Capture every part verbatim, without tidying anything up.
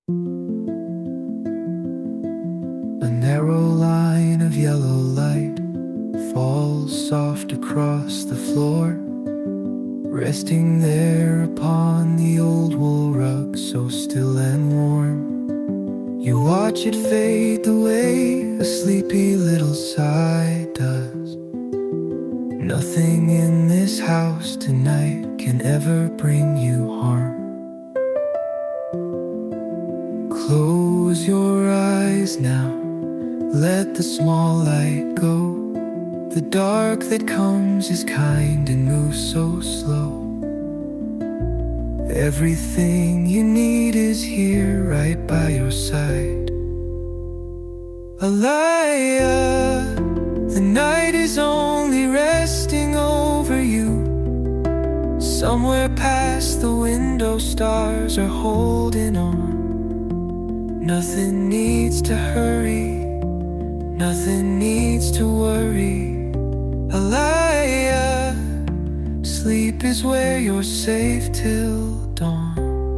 A narrow line of yellow light falls soft across the floor, resting there upon the old wool rug, so still and warm. You watch it fade the way a sleepy little sigh does. Nothing in this house tonight can ever bring you harm. Close your eyes now, let the small light go. The dark that comes is kind and moves so slow. Everything you need is here, right by your side. Alaya, the night is only resting over you. Somewhere past the window, stars are holding on. Nothing needs to hurry, nothing needs to worry. Alaya, sleep is where you're safe till dawn.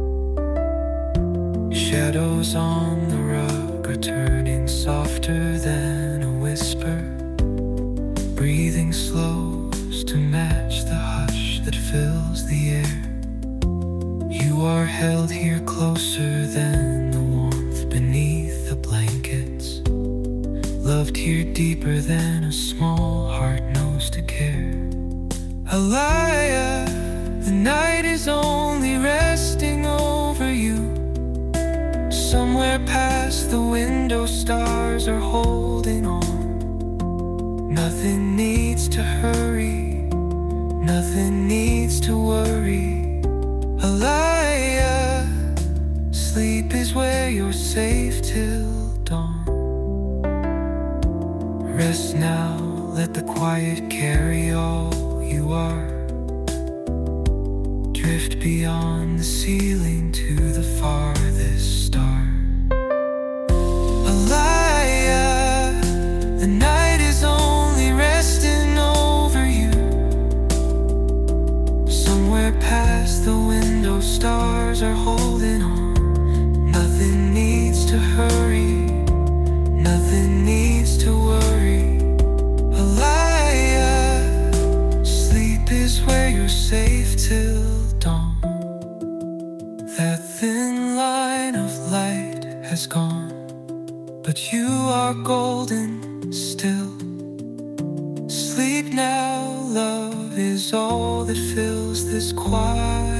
Shadows on the rug are turning softer than a whisper. Breathing slows to match the hush that fills the air. You are held here closer than the warmth beneath the blankets. Loved here deeper than a small heart knows to care. Alaya, the night is only resting over you. Somewhere past the window, stars are holding on. Nothing needs to hurry, nothing needs to worry. Alaya, sleep is where you're safe till dawn. Rest now, let the quiet carry all you are. Drift beyond the ceiling to the farthest star. Alaya, the night is only resting over you. Somewhere past the window, stars are holding on. Nothing needs to hurry, nothing needs to worry. Alaya, sleep is where you're safe till dawn. That thin line of light has gone, but you are golden still. Sleep now, love is all that fills this quiet